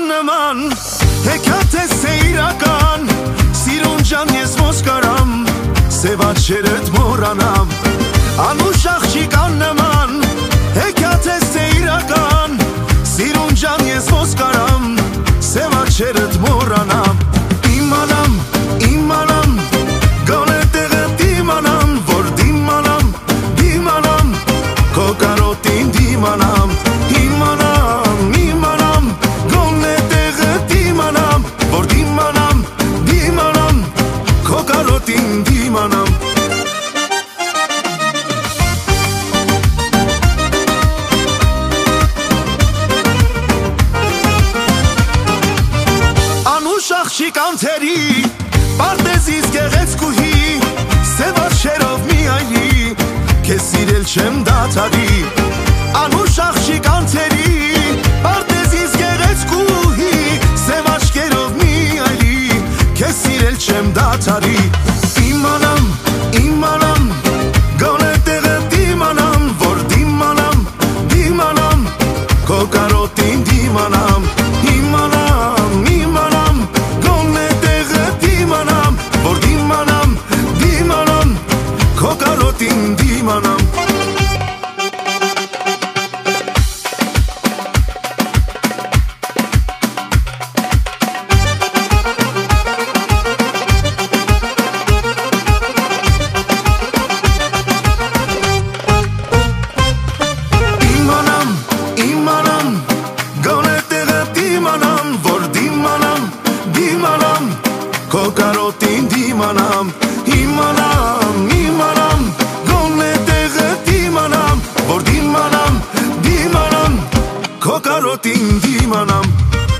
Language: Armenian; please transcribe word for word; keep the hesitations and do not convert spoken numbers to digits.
նման հեքիաթ է սեյրական սիրուն ջան ես ոնց կարամ սև աչքերդ մոռանամ անուշ աղջիկան նման հեքիաթ է սեյրական սիրուն ջան ես ոնց կարամ սև աչքերդ մոռանամ իմանամ իմանամ գոնե տեղդ իմանամ որ դիմանամ դիմանամ քո կարոտին դիմանամ իմանամ իմանամ գոնե տեղդ իմանամ որ դիմանամ դիմանամ քո կարոտին դիմանամ անուշ աղջիկ անթերի պարտեզից գեղեցկուհի սև աչքերով մի այրի քեզ սիրել չեմ դադարի անուշ աղջիկ անթերի պարտեզից գեղեցկուհի սև աչքերով մի այրի քեզ սիրել չեմ դադարի իմանամ իմանամ գոնե տեղդ իմանամ որ դիմանամ դիմանամ քո կարոտին դիմանամ իմանամ իմանամ գոնե տեղդ իմանամ որ դիմանամ դիմանամ քո կարոտին դիմանամ իմանամ իմանամ գոնե տեղդ իմանամ որ դիմանամ դիմանամ քո կարոտին դիմանամ իմանամ իմանամ գոնե տեղդ իմանամ որ դիմանամ դիմանամ քո կարոտին դիմանամ